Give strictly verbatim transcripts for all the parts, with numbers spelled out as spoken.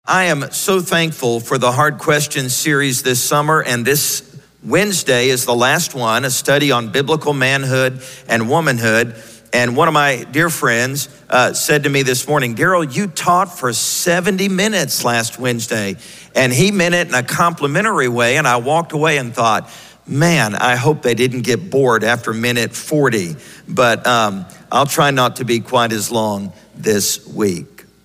I am so thankful for the Hard Questions series this summer, and this Wednesday is the last one, a study on biblical manhood and womanhood. And one of my dear friends uh, said to me this morning, Daryl, you taught for seventy minutes last Wednesday. And he meant it in a complimentary way. And I walked away and thought, man, I hope they didn't get bored after minute forty. But um, I'll try not to be quite as long this week.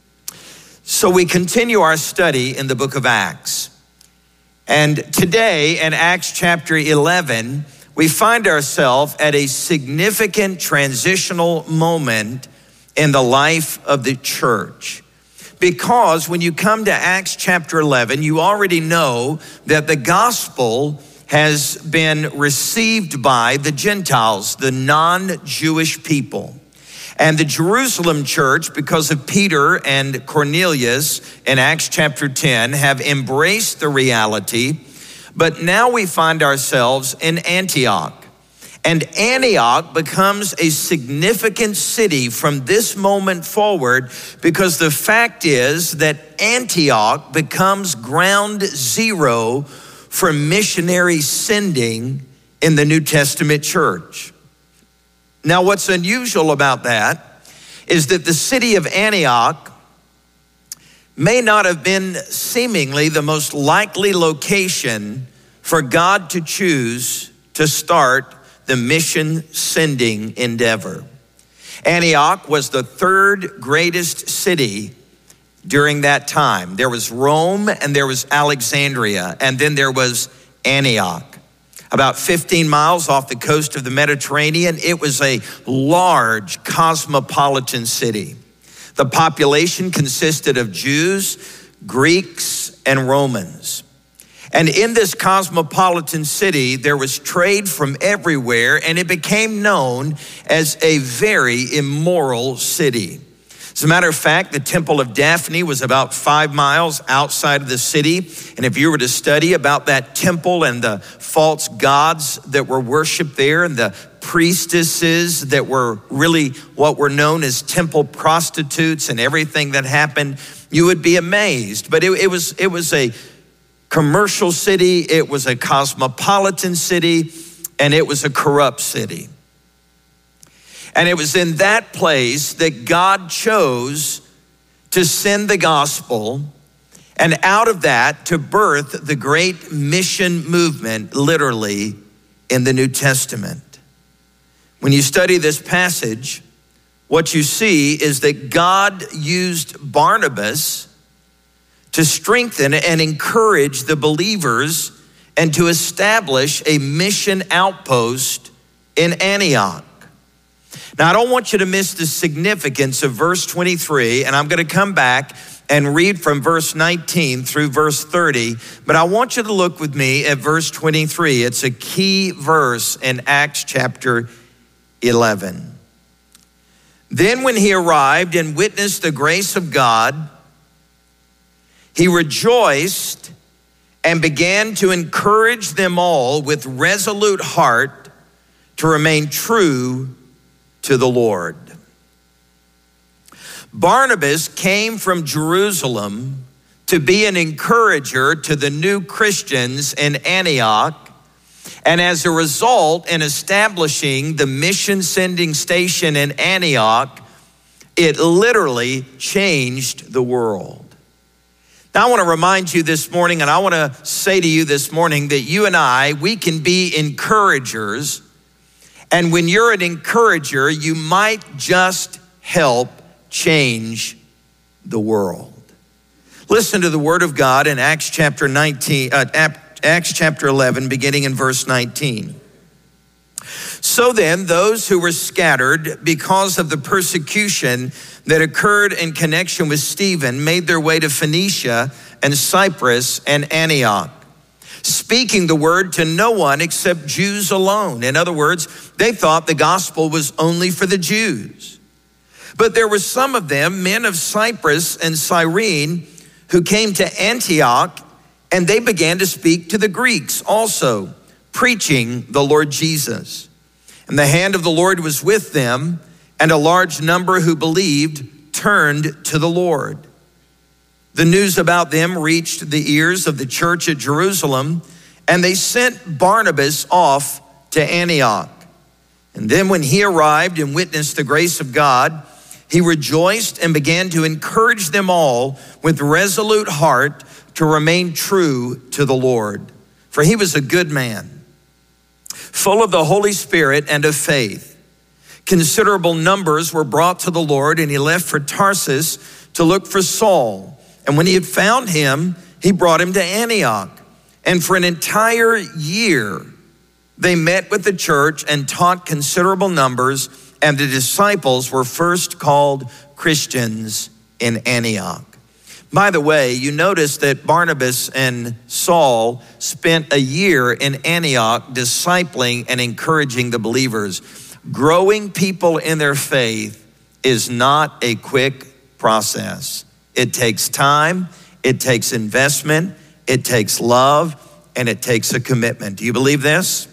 So we continue our study in the book of Acts. And today in Acts chapter eleven, we find ourselves at a significant transitional moment in the life of the church. Because when you come to Acts chapter eleven, you already know that the gospel has been received by the Gentiles, the non-Jewish people. And the Jerusalem church, because of Peter and Cornelius in Acts chapter ten, have embraced the reality. But now we find ourselves in Antioch. And Antioch becomes a significant city from this moment forward, because the fact is that Antioch becomes ground zero for missionary sending in the New Testament church. Now, what's unusual about that is that the city of Antioch may not have been seemingly the most likely location for God to choose to start the mission sending endeavor. Antioch was the third greatest city during that time. There was Rome and there was Alexandria, and then there was Antioch. About fifteen miles off the coast of the Mediterranean, it was a large cosmopolitan city. The population consisted of Jews, Greeks, and Romans. And in this cosmopolitan city, there was trade from everywhere, and it became known as a very immoral city. As a matter of fact, the Temple of Daphne was about five miles outside of the city. And if you were to study about that temple and the false gods that were worshiped there and the priestesses that were really what were known as temple prostitutes and everything that happened, you would be amazed. But it, it was it was a commercial city, it was a cosmopolitan city, and it was a corrupt city. And it was in that place that God chose to send the gospel, and out of that to birth the great mission movement, literally, in the New Testament. When you study this passage, what you see is that God used Barnabas to strengthen and encourage the believers and to establish a mission outpost in Antioch. Now, I don't want you to miss the significance of verse twenty-three, and I'm going to come back and read from verse nineteen through verse thirty, but I want you to look with me at verse twenty-three. It's a key verse in Acts chapter eleven. Then when he arrived and witnessed the grace of God, he rejoiced and began to encourage them all with resolute heart to remain true to the Lord. Barnabas came from Jerusalem to be an encourager to the new Christians in Antioch, and as a result, in establishing the mission sending station in Antioch, it literally changed the world. Now, I want to remind you this morning, and I want to say to you this morning that you and I, we can be encouragers. And when you're an encourager, you might just help change the world. Listen to the word of God in Acts chapter nineteen, uh, Acts chapter eleven, beginning in verse nineteen. So then, those who were scattered because of the persecution that occurred in connection with Stephen made their way to Phoenicia and Cyprus and Antioch, speaking the word to no one except Jews alone. In other words, they thought the gospel was only for the Jews. But there were some of them, men of Cyprus and Cyrene, who came to Antioch, and they began to speak to the Greeks also, preaching the Lord Jesus. And the hand of the Lord was with them, and a large number who believed turned to the Lord. The news about them reached the ears of the church at Jerusalem, and they sent Barnabas off to Antioch. And then when he arrived and witnessed the grace of God, he rejoiced and began to encourage them all with resolute heart to remain true to the Lord. For he was a good man, full of the Holy Spirit and of faith. Considerable numbers were brought to the Lord, and he left for Tarsus to look for Saul. And when he had found him, he brought him to Antioch. And for an entire year, they met with the church and taught considerable numbers, and the disciples were first called Christians in Antioch. By the way, you notice that Barnabas and Saul spent a year in Antioch discipling and encouraging the believers. Growing people in their faith is not a quick process. It takes time, it takes investment, it takes love, and it takes a commitment. Do you believe this?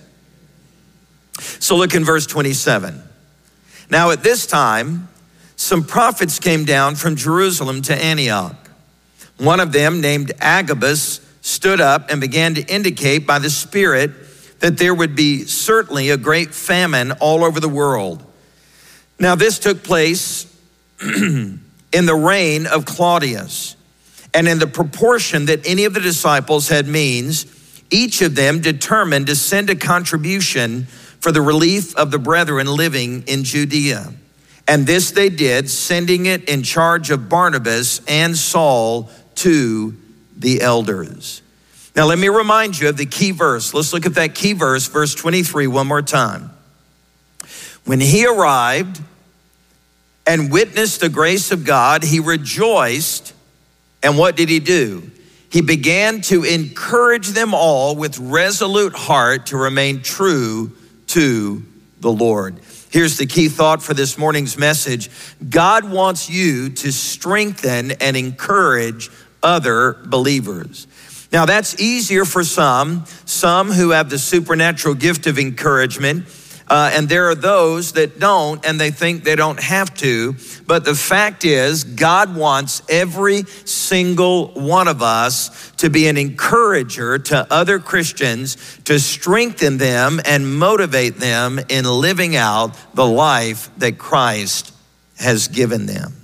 So look in verse twenty-seven. Now at this time, some prophets came down from Jerusalem to Antioch. One of them, named Agabus, stood up and began to indicate by the Spirit that there would be certainly a great famine all over the world. Now this took place in the reign of Claudius, and in the proportion that any of the disciples had means, each of them determined to send a contribution for the relief of the brethren living in Judea. And this they did, sending it in charge of Barnabas and Saul to the elders. Now let me remind you of the key verse. Let's look at that key verse, verse twenty-three, one more time. When he arrived and witnessed the grace of God, he rejoiced. And what did he do? He began to encourage them all with resolute heart to remain true to the Lord. Here's the key thought for this morning's message. God wants you to strengthen and encourage other believers. Now that's easier for some, some who have the supernatural gift of encouragement, uh, and there are those that don't, and they think they don't have to. But the fact is, God wants every single one of us to be an encourager to other Christians, to strengthen them and motivate them in living out the life that Christ has given them.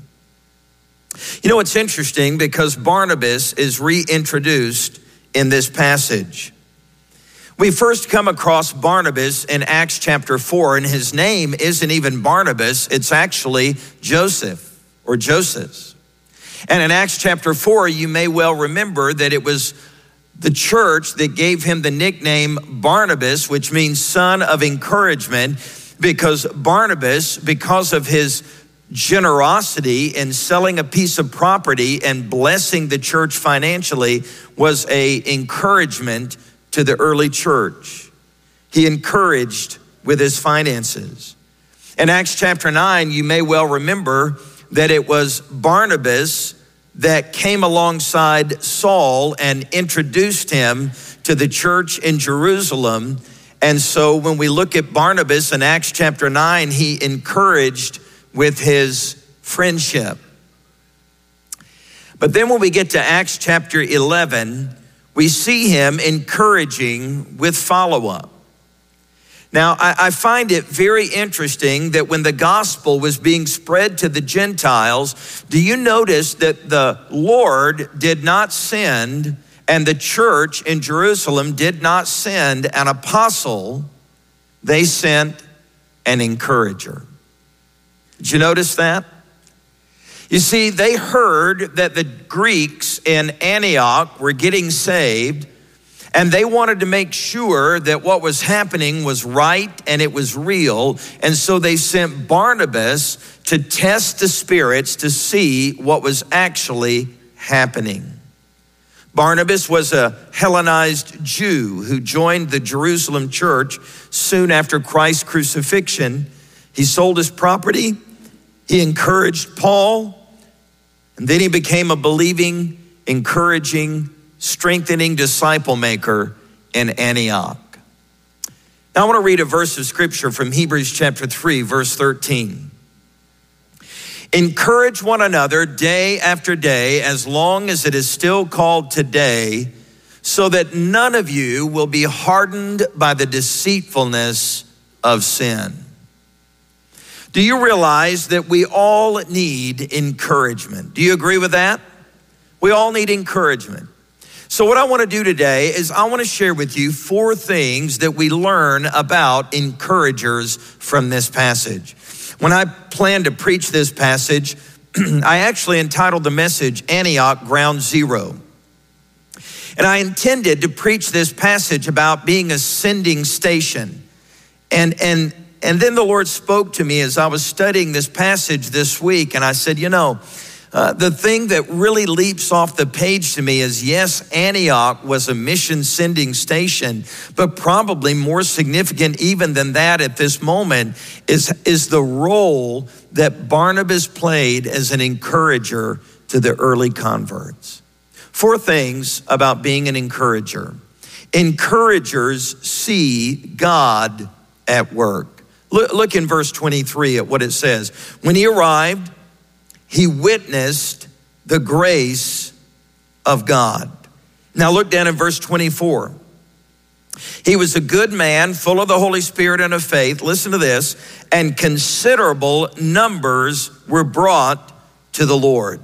You know, it's interesting because Barnabas is reintroduced in this passage. We first come across Barnabas in Acts chapter four, and his name isn't even Barnabas, it's actually Joseph or Joseph. And in Acts chapter four, you may well remember that it was the church that gave him the nickname Barnabas, which means son of encouragement, because Barnabas, because of his generosity in selling a piece of property and blessing the church financially, was a encouragement to the early church. He encouraged with his finances. In Acts chapter nine, you may well remember that it was Barnabas that came alongside Saul and introduced him to the church in Jerusalem. And so when we look at Barnabas in Acts chapter nine, he encouraged with his friendship. But then when we get to Acts chapter eleven, we see him encouraging with follow-up. Now, I, I find it very interesting that when the gospel was being spread to the Gentiles, do you notice that the Lord did not send, and the church in Jerusalem did not send an apostle, they sent an encourager. Did you notice that? You see, they heard that the Greeks in Antioch were getting saved, and they wanted to make sure that what was happening was right and it was real. And so they sent Barnabas to test the spirits to see what was actually happening. Barnabas was a Hellenized Jew who joined the Jerusalem church soon after Christ's crucifixion. He sold his property, he encouraged Paul, and then he became a believing, encouraging, strengthening disciple maker in Antioch. Now I want to read a verse of scripture from Hebrews chapter three, verse thirteen. Encourage one another day after day, as long as it is still called today, so that none of you will be hardened by the deceitfulness of sin. Do you realize that we all need encouragement? Do you agree with that? We all need encouragement. So what I want to do today is I want to share with you four things that we learn about encouragers from this passage. When I planned to preach this passage, I actually entitled the message, Antioch Ground Zero. And I intended to preach this passage about being a sending station. And, and, and then the Lord spoke to me as I was studying this passage this week, and I said, you know, Uh, the thing that really leaps off the page to me is, yes, Antioch was a mission sending station, but probably more significant even than that at this moment is, is the role that Barnabas played as an encourager to the early converts. Four things about being an encourager. Encouragers see God at work. Look, look in verse twenty-three at what it says. When he arrived, he witnessed the grace of God. Now look down in verse twenty-four. He was a good man, full of the Holy Spirit and of faith. Listen to this. And considerable numbers were brought to the Lord.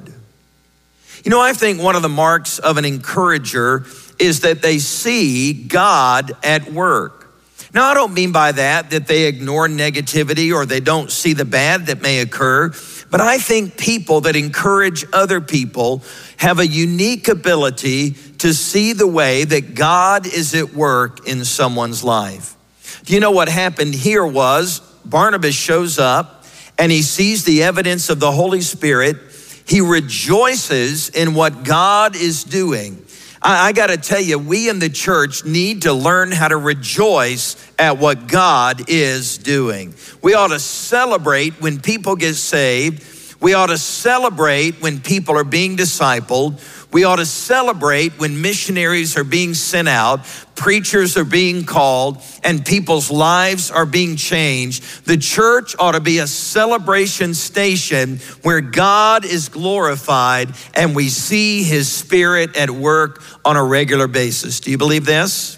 You know, I think one of the marks of an encourager is that they see God at work. Now, I don't mean by that that they ignore negativity or they don't see the bad that may occur, but I think people that encourage other people have a unique ability to see the way that God is at work in someone's life. Do you know what happened here was Barnabas shows up and he sees the evidence of the Holy Spirit. He rejoices in what God is doing. I, I got to tell you, we in the church need to learn how to rejoice at what God is doing. We ought to celebrate when people get saved. We ought to celebrate when people are being discipled. We ought to celebrate when missionaries are being sent out, preachers are being called, and people's lives are being changed. The church ought to be a celebration station where God is glorified and we see his Spirit at work on a regular basis. Do you believe this?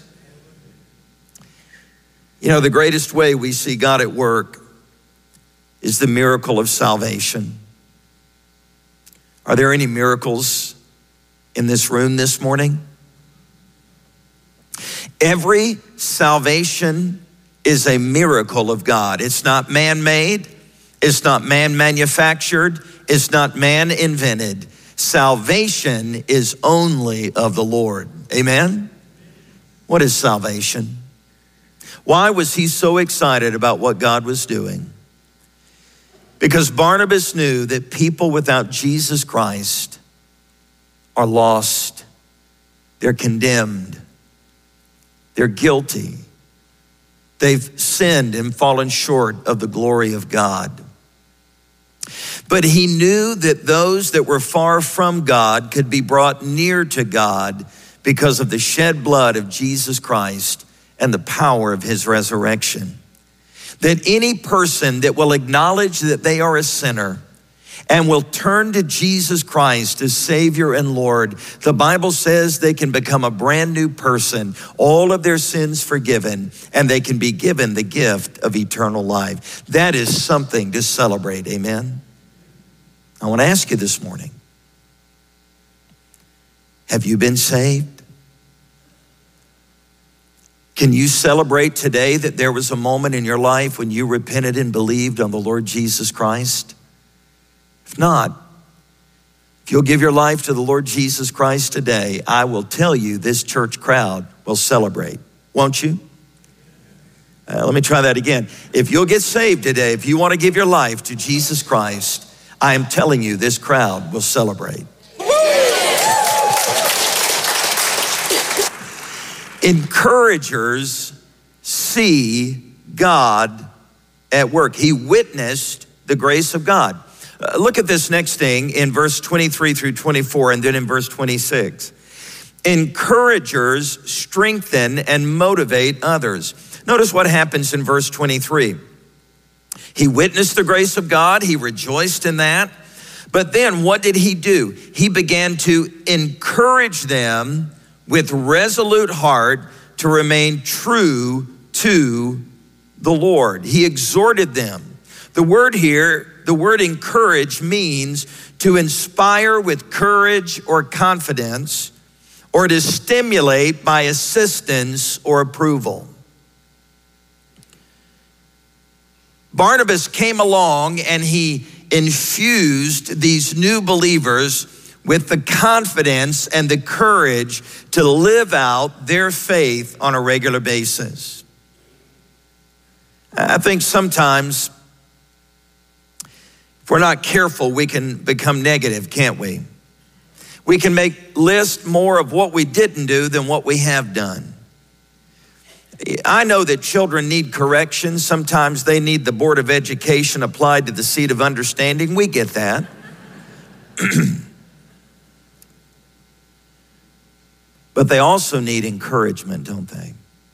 You know, the greatest way we see God at work is the miracle of salvation. Are there any miracles in this room this morning? Every salvation is a miracle of God. It's not man-made. It's not man-manufactured. It's not man-invented. Salvation is only of the Lord. Amen? What is salvation? Why was he so excited about what God was doing? Because Barnabas knew that people without Jesus Christ are lost. They're condemned. They're guilty. They've sinned and fallen short of the glory of God. But he knew that those that were far from God could be brought near to God because of the shed blood of Jesus Christ and the power of his resurrection. That any person that will acknowledge that they are a sinner and will turn to Jesus Christ as Savior and Lord, the Bible says they can become a brand new person, all of their sins forgiven, and they can be given the gift of eternal life. That is something to celebrate, amen? I want to ask you this morning, have you been saved? Can you celebrate today that there was a moment in your life when you repented and believed on the Lord Jesus Christ? If not, if you'll give your life to the Lord Jesus Christ today, I will tell you this church crowd will celebrate, won't you? Uh, let me try that again. If you'll get saved today, if you want to give your life to Jesus Christ, I am telling you this crowd will celebrate. Encouragers see God at work. He witnessed the grace of God. Uh, look at this next thing in verse twenty-three through twenty-four and then in verse twenty-six. Encouragers strengthen and motivate others. Notice what happens in verse twenty-three. He witnessed the grace of God. He rejoiced in that. But then what did he do? He began to encourage them with resolute heart to remain true to the Lord. He exhorted them. The word here, the word encourage, means to inspire with courage or confidence, or to stimulate by assistance or approval. Barnabas came along and he infused these new believers with the confidence and the courage to live out their faith on a regular basis. I think sometimes, if we're not careful, we can become negative, can't we? We can make lists more of what we didn't do than what we have done. I know that children need correction. Sometimes they need the Board of Education applied to the seat of understanding. We get that. But they also need encouragement, don't they?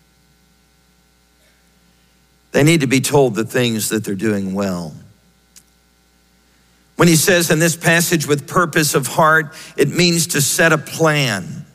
They need to be told the things that they're doing well. When he says in this passage, with purpose of heart, it means to set a plan.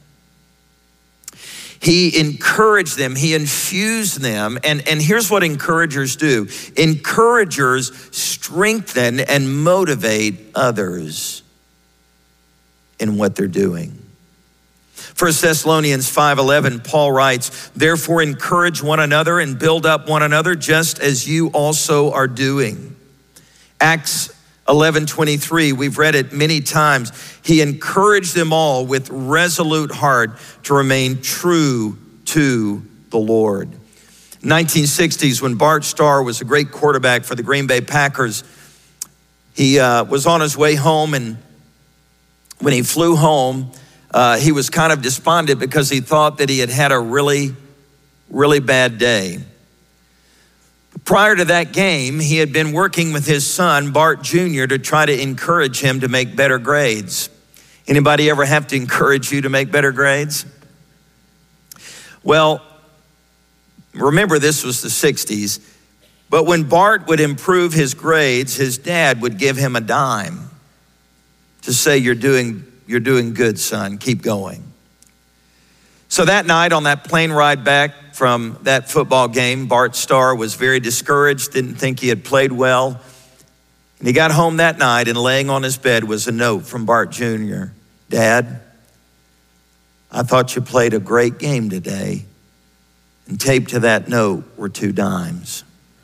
He encouraged them, he infused them, and, and here's what encouragers do. Encouragers strengthen and motivate others in what they're doing. First Thessalonians five eleven, Paul writes, therefore encourage one another and build up one another just as you also are doing. Acts eleven twenty-three, we've read it many times. He encouraged them all with resolute heart to remain true to the Lord. nineteen sixties, when Bart Starr was a great quarterback for the Green Bay Packers, he uh, was on his way home, and when he flew home, uh, he was kind of despondent because he thought that he had had a really, really bad day. Prior to that game, he had been working with his son, Bart Junior, to try to encourage him to make better grades. Anybody ever have to encourage you to make better grades? Well, remember this was the sixties, but when Bart would improve his grades, his dad would give him a dime to say, you're doing, you're doing good, son, keep going. So that night on that plane ride back from that football game, Bart Starr was very discouraged, didn't think he had played well. And he got home that night, and laying on his bed was a note from Bart Junior Dad, I thought you played a great game today. And taped to that note were two dimes.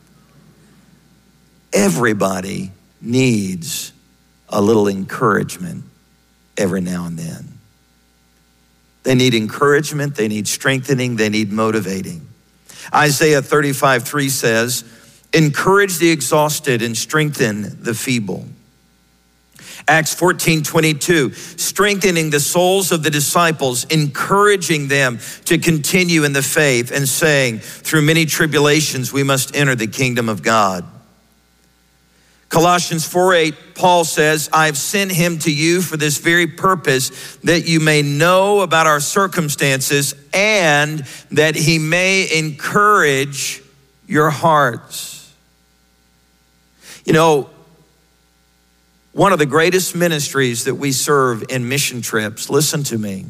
Everybody needs a little encouragement every now and then. They need encouragement, they need strengthening, they need motivating. Isaiah thirty-five three says, encourage the exhausted and strengthen the feeble. Acts fourteen twenty-two, strengthening the souls of the disciples, encouraging them to continue in the faith and saying, through many tribulations, we must enter the kingdom of God. Colossians four eight, Paul says, I've sent him to you for this very purpose, that you may know about our circumstances and that he may encourage your hearts. You know, one of the greatest ministries that we serve in mission trips, listen to me.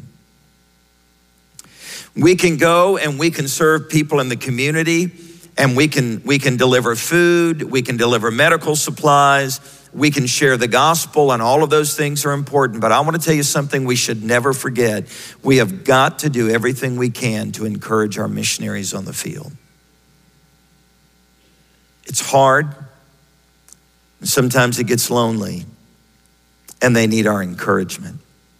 We can go and we can serve people in the community, and we can we can deliver food, we can deliver medical supplies, we can share the gospel, and all of those things are important. But I want to tell you something we should never forget. We have got to do everything we can to encourage our missionaries on the field. It's hard, and sometimes it gets lonely, and they need our encouragement.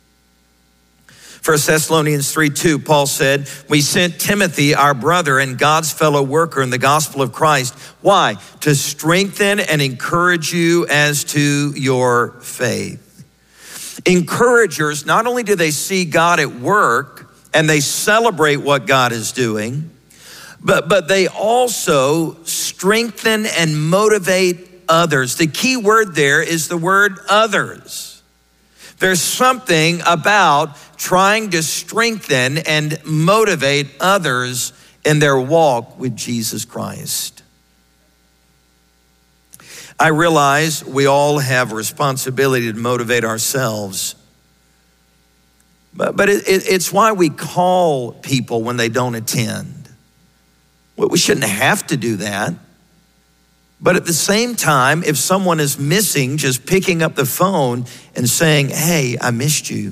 First Thessalonians three two, Paul said, we sent Timothy, our brother and God's fellow worker in the gospel of Christ. Why? To strengthen and encourage you as to your faith. Encouragers, not only do they see God at work and they celebrate what God is doing, but, but they also strengthen and motivate others. The key word there is the word others. There's something about trying to strengthen and motivate others in their walk with Jesus Christ. I realize we all have a responsibility to motivate ourselves. But, but it, it, it's why we call people when they don't attend. Well, we shouldn't have to do that. But at the same time, if someone is missing, just picking up the phone and saying, hey, I missed you,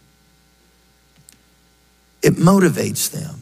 it motivates them.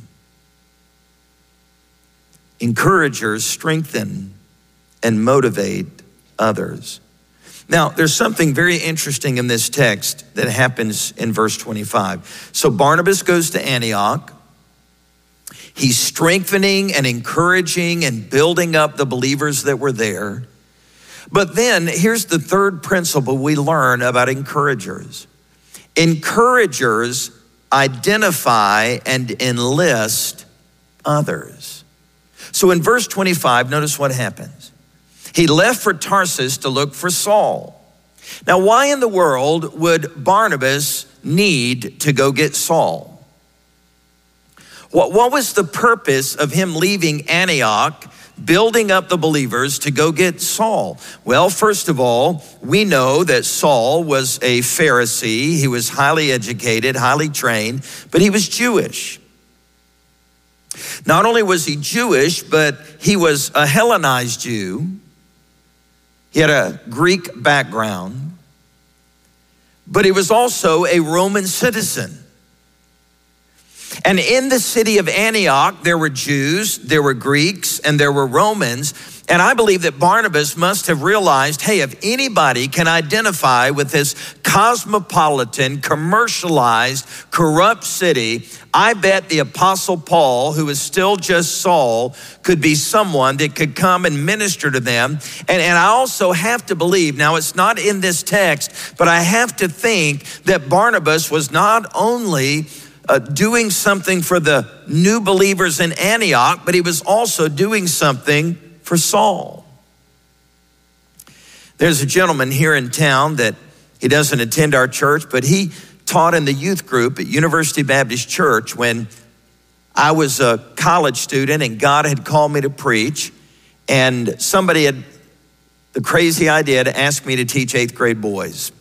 Encouragers strengthen and motivate others. Now, there's something very interesting in this text that happens in verse twenty-five. So Barnabas goes to Antioch. He's strengthening and encouraging and building up the believers that were there. But then here's the third principle we learn about encouragers. Encouragers identify and enlist others. So in verse twenty-five, notice what happens. He left for Tarsus to look for Saul. Now, why in the world would Barnabas need to go get Saul? What, what was the purpose of him leaving Antioch, building up the believers to go get Saul? Well, first of all, we know that Saul was a Pharisee. He was highly educated, highly trained, but he was Jewish. Not only was he Jewish, but he was a Hellenized Jew. He had a Greek background, but he was also a Roman citizen. And in the city of Antioch, there were Jews, there were Greeks, and there were Romans. And I believe that Barnabas must have realized, hey, if anybody can identify with this cosmopolitan, commercialized, corrupt city, I bet the Apostle Paul, who is still just Saul, could be someone that could come and minister to them. And, and I also have to believe, now it's not in this text, but I have to think that Barnabas was not only Uh, doing something for the new believers in Antioch, but he was also doing something for Saul. There's a gentleman here in town that he doesn't attend our church, but he taught in the youth group at University Baptist Church when I was a college student and God had called me to preach, and somebody had the crazy idea to ask me to teach eighth grade boys.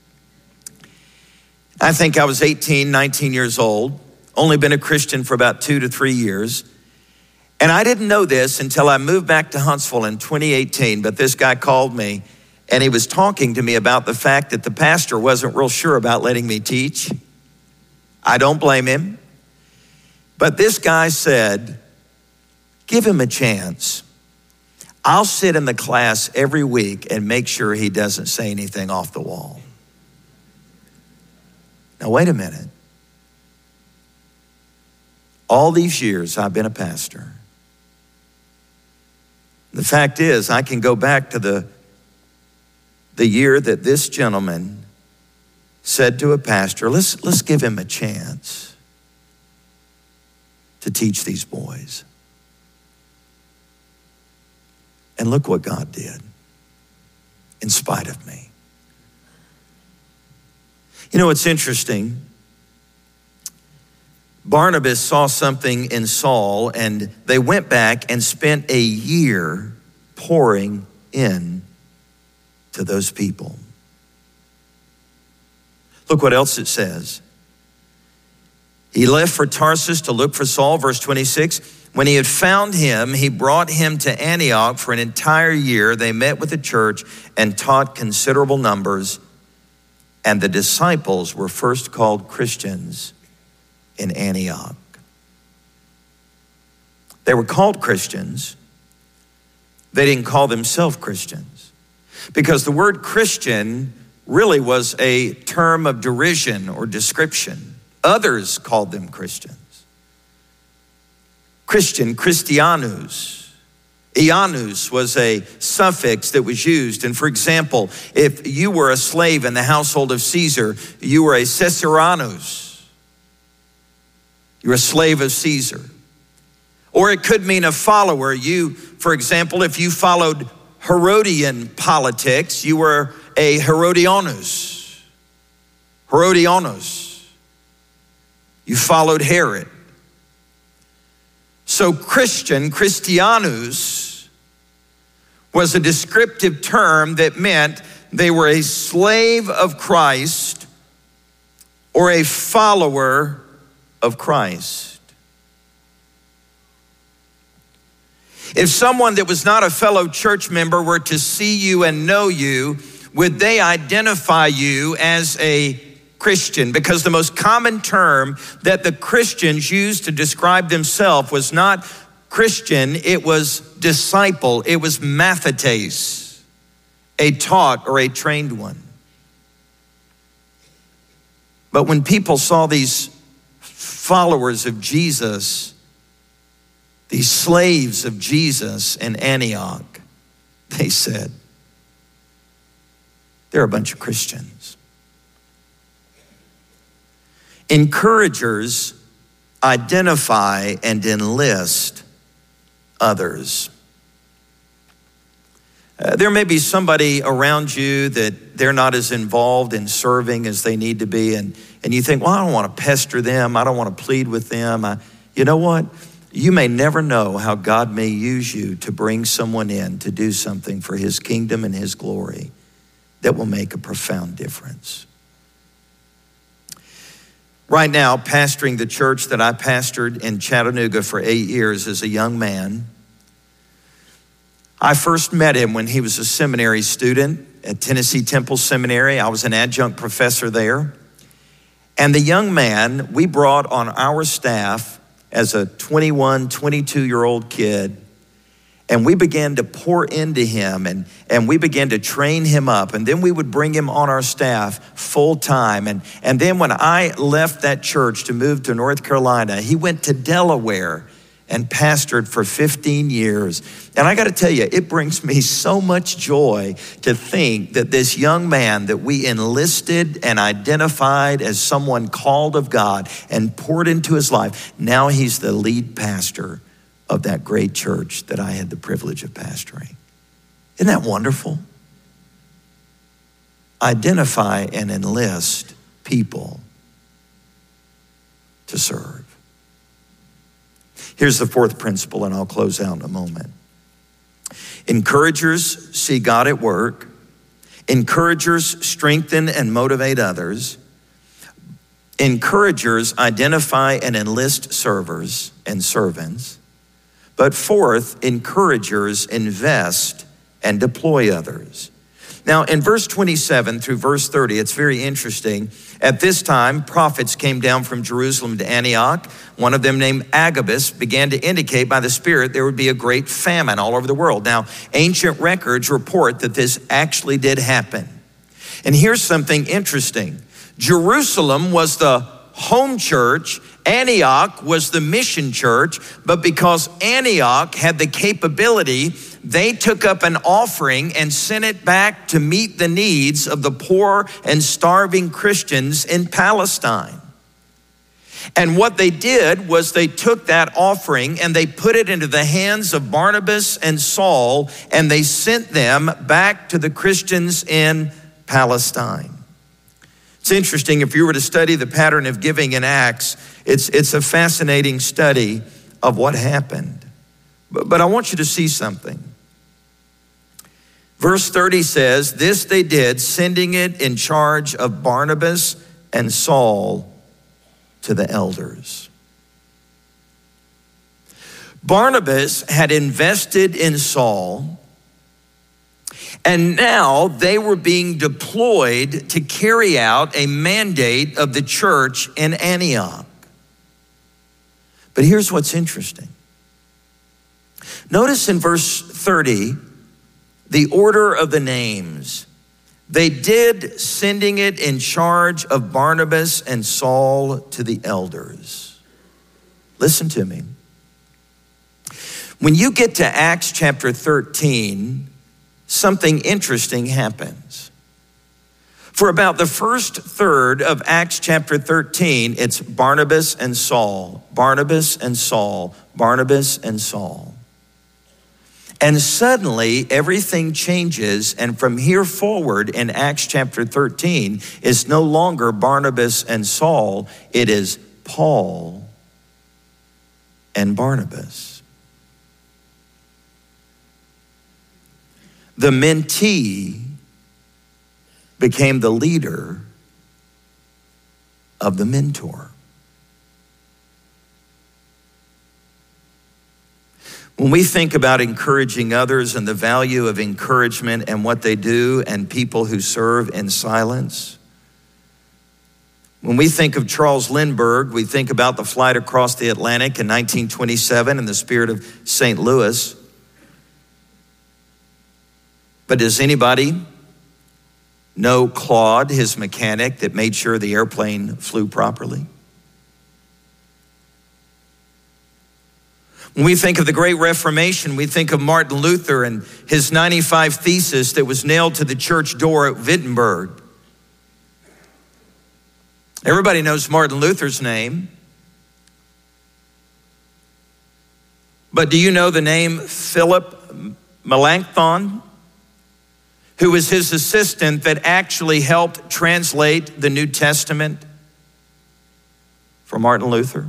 I think I was eighteen, nineteen years old, only been a Christian for about two to three years. And I didn't know this until I moved back to Huntsville in twenty eighteen, but this guy called me and he was talking to me about the fact that the pastor wasn't real sure about letting me teach. I don't blame him. But this guy said, give him a chance. I'll sit in the class every week and make sure he doesn't say anything off the wall. Now, wait a minute. All these years I've been a pastor. The fact is, I can go back to the, the year that this gentleman said to a pastor, let's, let's give him a chance to teach these boys. And look what God did in spite of me. You know, it's interesting. Barnabas saw something in Saul, and they went back and spent a year pouring in to those people. Look what else it says. He left for Tarsus to look for Saul, verse twenty-six. When he had found him, he brought him to Antioch for an entire year. They met with the church and taught considerable numbers. And the disciples were first called Christians in Antioch. They were called Christians. They didn't call themselves Christians, because the word Christian really was a term of derision or description. Others called them Christians. Christian, Christianus. Ianus was a suffix that was used. And for example, if you were a slave in the household of Caesar, you were a Caesaranus. You were a slave of Caesar. Or it could mean a follower. You, for example, if you followed Herodian politics, you were a Herodianus. Herodianus. You followed Herod. So Christian, Christianus, was a descriptive term that meant they were a slave of Christ or a follower of Christ. If someone that was not a fellow church member were to see you and know you, would they identify you as a Christian? Because the most common term that the Christians used to describe themselves was not Christian, it was disciple, it was mathetes, a taught or a trained one. But when people saw these followers of Jesus, these slaves of Jesus in Antioch, they said, they're a bunch of Christians. Encouragers identify and enlist others. Uh, there may be somebody around you that they're not as involved in serving as they need to be, and, and you think, well, I don't want to pester them. I don't want to plead with them. I, you know what? You may never know how God may use you to bring someone in to do something for his kingdom and his glory that will make a profound difference. Right now, pastoring the church that I pastored in Chattanooga for eight years as a young man, I first met him when he was a seminary student at Tennessee Temple Seminary. I was an adjunct professor there. And the young man we brought on our staff as a twenty-one, twenty-two-year-old kid, and we began to pour into him and, and we began to train him up. And then we would bring him on our staff full time. And, and then when I left that church to move to North Carolina, he went to Delaware and pastored for fifteen years. And I gotta tell you, it brings me so much joy to think that this young man that we enlisted and identified as someone called of God and poured into his life, now he's the lead pastor of that great church that I had the privilege of pastoring. Isn't that wonderful? Identify and enlist people to serve. Here's the fourth principle, and I'll close out in a moment. Encouragers see God at work. Encouragers strengthen and motivate others. Encouragers identify and enlist servers and servants. But fourth, encouragers invest and deploy others. Now, in verse twenty-seven through verse thirty, it's very interesting. At this time, prophets came down from Jerusalem to Antioch. One of them, named Agabus, began to indicate by the Spirit there would be a great famine all over the world. Now, ancient records report that this actually did happen. And here's something interesting. Jerusalem was the home church. Antioch was the mission church, but because Antioch had the capability, they took up an offering and sent it back to meet the needs of the poor and starving Christians in Palestine. And what they did was they took that offering and they put it into the hands of Barnabas and Saul, and they sent them back to the Christians in Palestine. It's interesting, if you were to study the pattern of giving in Acts, it's, it's a fascinating study of what happened. But, but I want you to see something. Verse thirty says, this they did, sending it in charge of Barnabas and Saul to the elders. Barnabas had invested in Saul, and now they were being deployed to carry out a mandate of the church in Antioch. But here's what's interesting. Notice in verse thirty, the order of the names. They did, sending it in charge of Barnabas and Saul to the elders. Listen to me. When you get to Acts chapter thirteen, something interesting happens. For about the first third of Acts chapter thirteen, it's Barnabas and Saul, Barnabas and Saul, Barnabas and Saul. And suddenly everything changes, and from here forward in Acts chapter thirteen, it's no longer Barnabas and Saul, it is Paul and Barnabas. the mentee became the leader of the mentor. When we think about encouraging others and the value of encouragement and what they do and people who serve in silence, when we think of Charles Lindbergh, we think about the flight across the Atlantic in nineteen twenty-seven in the spirit of Saint Louis. But does anybody know Claude, his mechanic, that made sure the airplane flew properly? When we think of the Great Reformation, we think of Martin Luther and his ninety-five Thesis that was nailed to the church door at Wittenberg. Everybody knows Martin Luther's name. But do you know the name Philip Melanchthon, who was his assistant that actually helped translate the New Testament for Martin Luther?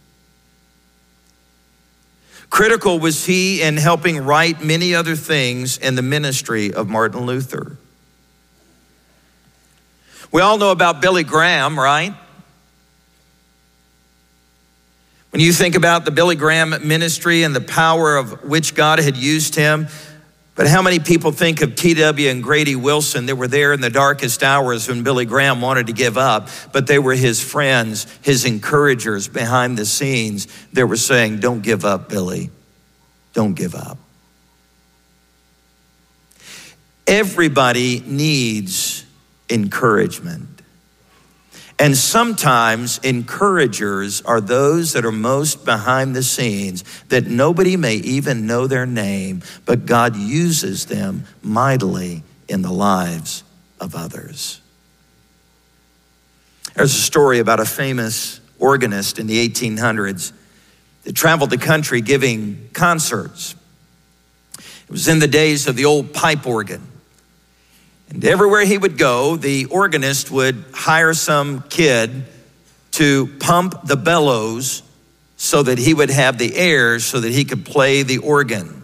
Critical was he in helping write many other things in the ministry of Martin Luther. We all know about Billy Graham, right? When you think about the Billy Graham ministry and the power of which God had used him, but how many people think of T W and Grady Wilson that were there in the darkest hours when Billy Graham wanted to give up, but they were his friends, his encouragers behind the scenes that were saying, don't give up, Billy. Don't give up. Everybody needs encouragement. And sometimes encouragers are those that are most behind the scenes, that nobody may even know their name, but God uses them mightily in the lives of others. There's a story about a famous organist in the eighteen hundreds that traveled the country giving concerts. It was in the days of the old pipe organ. And everywhere he would go, the organist would hire some kid to pump the bellows so that he would have the air so that he could play the organ.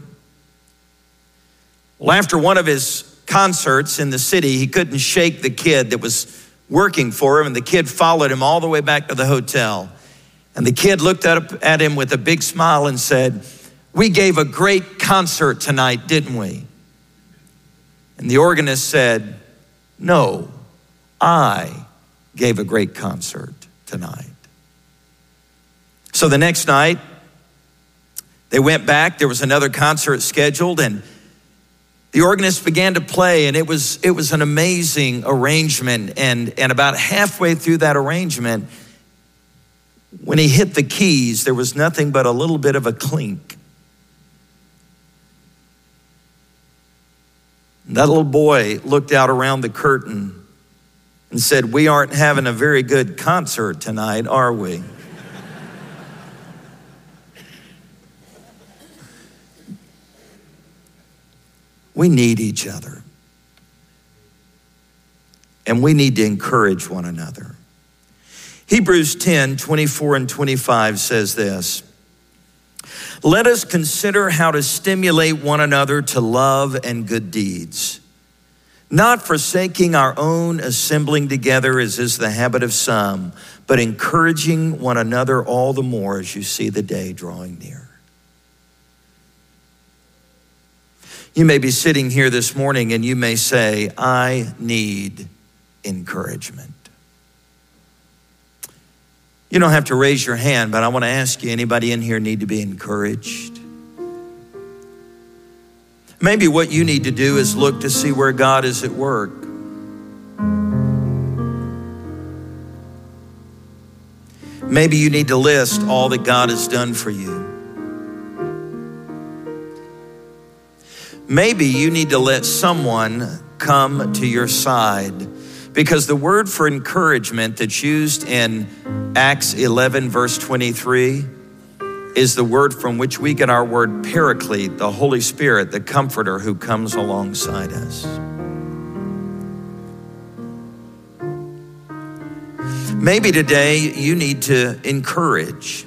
Well, after one of his concerts in the city, he couldn't shake the kid that was working for him, and the kid followed him all the way back to the hotel. And the kid looked up at him with a big smile and said, "We gave a great concert tonight, didn't we?" And the organist said, "No, I gave a great concert tonight." So the next night, they went back. There was another concert scheduled, and the organist began to play, and it was it was an amazing arrangement. And, and about halfway through that arrangement, when he hit the keys, there was nothing but a little bit of a clink. That little boy looked out around the curtain and said, "We aren't having a very good concert tonight, are we?" We need each other. And we need to encourage one another. Hebrews ten, twenty-four and twenty-five says this: "Let us consider how to stimulate one another to love and good deeds, not forsaking our own assembling together as is the habit of some, but encouraging one another all the more as you see the day drawing near." You may be sitting here this morning and you may say, "I need encouragement." You don't have to raise your hand, but I want to ask you, anybody in here need to be encouraged? Maybe what you need to do is look to see where God is at work. Maybe you need to list all that God has done for you. Maybe you need to let someone come to your side, because the word for encouragement that's used in Acts eleven, verse twenty-three, is the word from which we get our word paraclete, the Holy Spirit, the comforter who comes alongside us. Maybe today you need to encourage.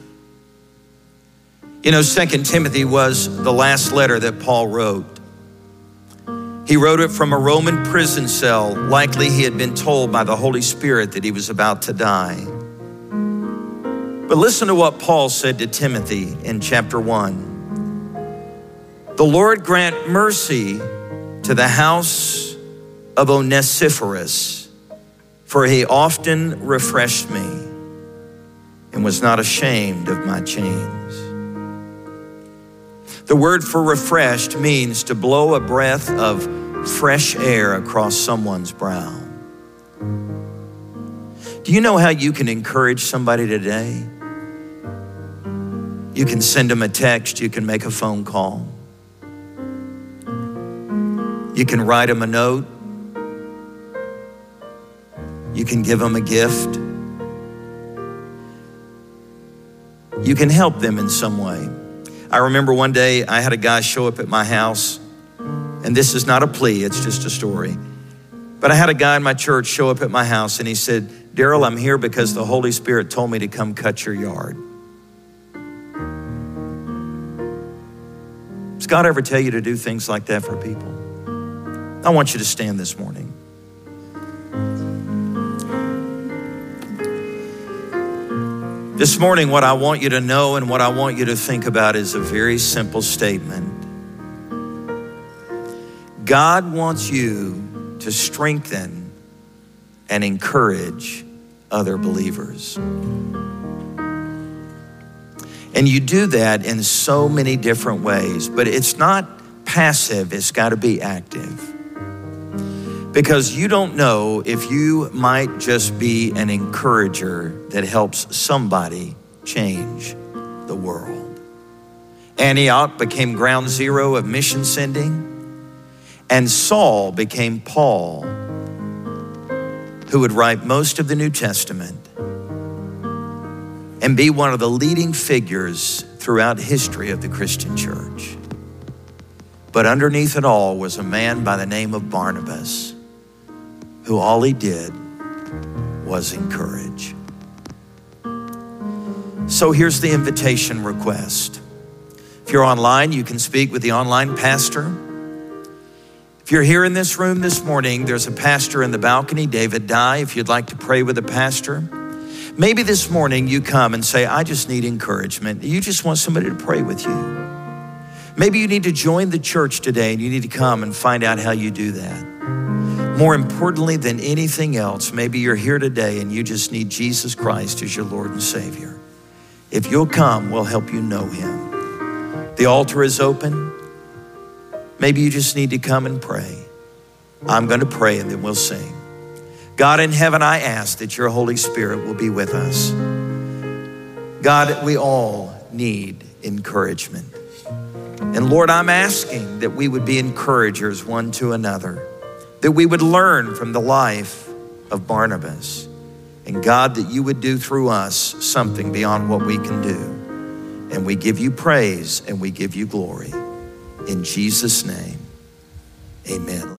You know, Second Timothy was the last letter that Paul wrote. He wrote it from a Roman prison cell. Likely he had been told by the Holy Spirit that he was about to die. But listen to what Paul said to Timothy in chapter one. The Lord grant mercy to the house of Onesiphorus, for he often refreshed me and was not ashamed of my chains. The word for refreshed means to blow a breath of fresh air across someone's brow. Do you know how you can encourage somebody today? You can send them a text, you can make a phone call. You can write them a note. You can give them a gift. You can help them in some way. I remember one day I had a guy show up at my house, and this is not a plea, it's just a story. But I had a guy in my church show up at my house and he said, Daryl, I'm here because the Holy Spirit told me to come cut your yard. Does God ever tell you to do things like that for people? I want you to stand this morning. This morning, what I want you to know and what I want you to think about is a very simple statement. God wants you to strengthen and encourage other believers. And you do that in so many different ways, but it's not passive, it's got to be active. Because you don't know if you might just be an encourager that helps somebody change the world. Antioch became ground zero of mission sending, and Saul became Paul, who would write most of the New Testament and be one of the leading figures throughout history of the Christian church. But underneath it all was a man by the name of Barnabas, who all he did was encourage. So here's the invitation request. If you're online, you can speak with the online pastor. If you're here in this room this morning, there's a pastor in the balcony, David Dye, if you'd like to pray with a pastor. Maybe this morning you come and say, I just need encouragement. You just want somebody to pray with you. Maybe you need to join the church today and you need to come and find out how you do that. More importantly than anything else, maybe you're here today and you just need Jesus Christ as your Lord and Savior. If you'll come, we'll help you know him. The altar is open. Maybe you just need to come and pray. I'm going to pray and then we'll sing. God in heaven, I ask that your Holy Spirit will be with us. God, we all need encouragement. And Lord, I'm asking that we would be encouragers one to another, that we would learn from the life of Barnabas. And God, that you would do through us something beyond what we can do. And we give you praise and we give you glory. In Jesus' name, amen.